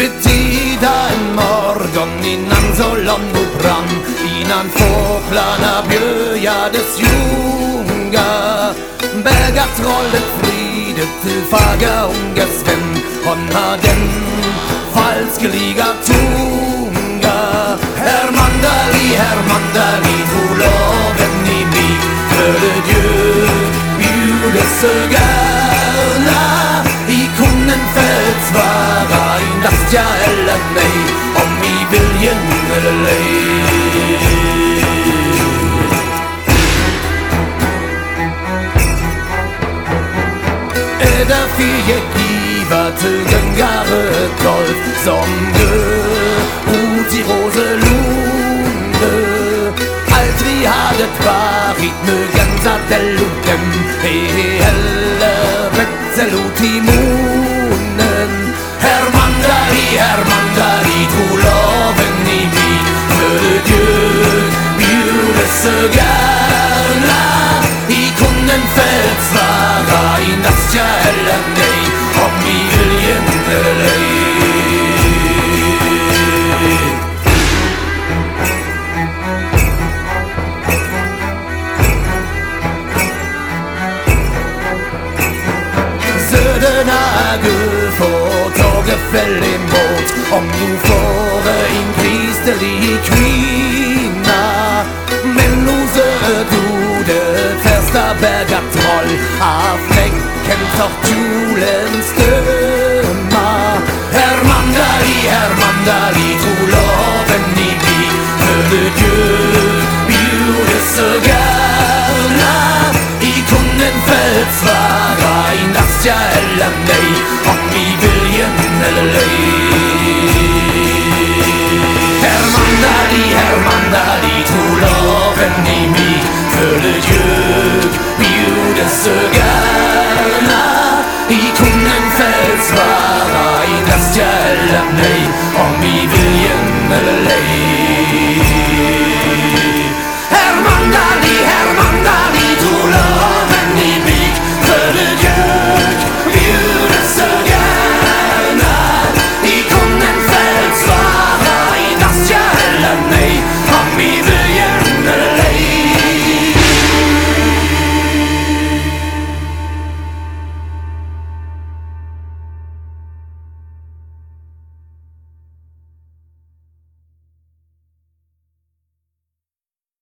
Betida en morgon innan solen går fram, innan fåglarna bjöjades junga, bäga trollet fridet till faga ungas vän, hon har den falskeliga tunga. Herr Mandali, tro loven i mig, för Gud bjuder så gärna i kunden föds vara endast ja eller nej, om i viljen eller ej. Därför jag giver till gängare golf som går ut i Roselunde. Allt vi hade varit mögens att eluten heller bättre ut i munnen. Herr Mandali, tro loven i mig, för Gud bjuder så gärna i kunden föds vara endast ja eller nej, om i viljen eller ej. Söderna Gud får taget fäll emot, om du får en kristelig kvinna. Men nu ser du det första bergatroll av fläcken för kjolens döma. Herr Mandali, tro loven i mig, för Gud bjuder så gärna i kunden föds vara endast ja eller nej, om i viljen eller ej. Herr Mandali, tro loven i mig, för Gud bjuder så gärna i kunden föds vara endast ja eller nej, om i viljen